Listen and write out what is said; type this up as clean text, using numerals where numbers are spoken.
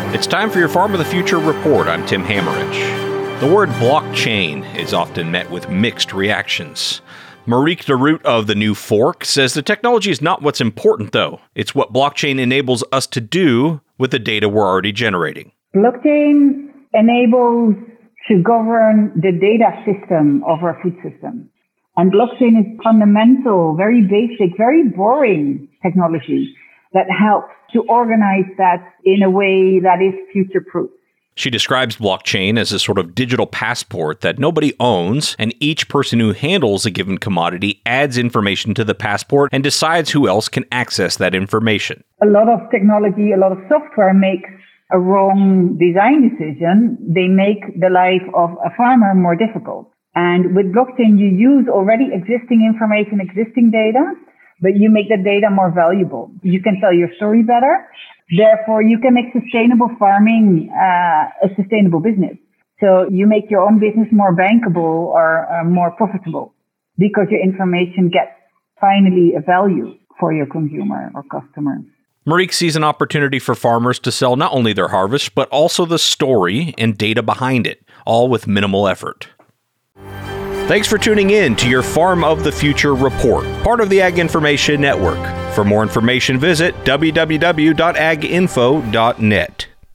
It's time for your Farm of the Future report. I'm Tim Hammerich. The word blockchain is often met with mixed reactions. Marieke de Root of The New Fork says the technology is not what's important, though. It's what blockchain enables us to do with the data we're already generating. Blockchain enables to govern the data system of our food system. And blockchain is fundamental, very basic, very boring technology that helps to organize that in a way that is future-proof. She describes blockchain as a sort of digital passport that nobody owns, and each person who handles a given commodity adds information to the passport and decides who else can access that information. A lot of technology, a lot of software makes a wrong design decision. They make the life of a farmer more difficult. And with blockchain, you use already existing information, existing data, but you make the data more valuable. You can tell your story better. Therefore, you can make sustainable farming a sustainable business. So you make your own business more bankable or more profitable because your information gets finally a value for your consumer or customer. Marieke sees an opportunity for farmers to sell not only their harvest, but also the story and data behind it, all with minimal effort. Thanks for tuning in to your Farm of the Future report, part of the Ag Information Network. For more information, visit www.aginfo.net.